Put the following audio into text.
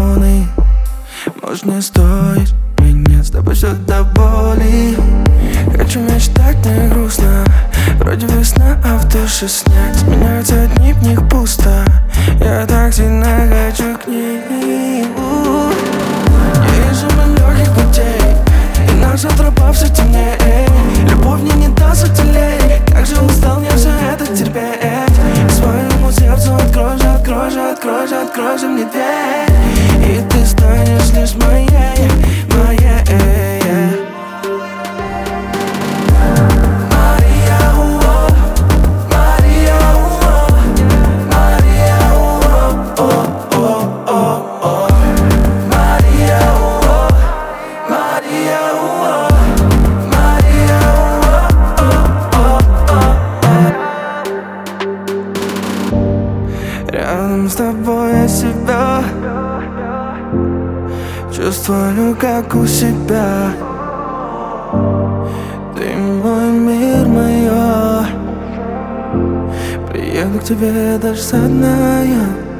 полный. Может, не стоит, меня с тобой все до боли. Хочу мечтать, не грустно. Вроде весна, а в душе снег. Сменяются дни, в них пусто. Я так сильно хочу к ней. Не вижу мы легких путей, и наша тропа все темнее. Любовь мне не даст утилей. Как же устал я все это терпеть. Своему сердцу открой же, открой же, открой же, открой же мне дверь. И ты станешь лишь моей, моей. Рядом с тобой я себя чувствую, как у себя. Ты мой мир, моё. Приеду к тебе даже со дна я.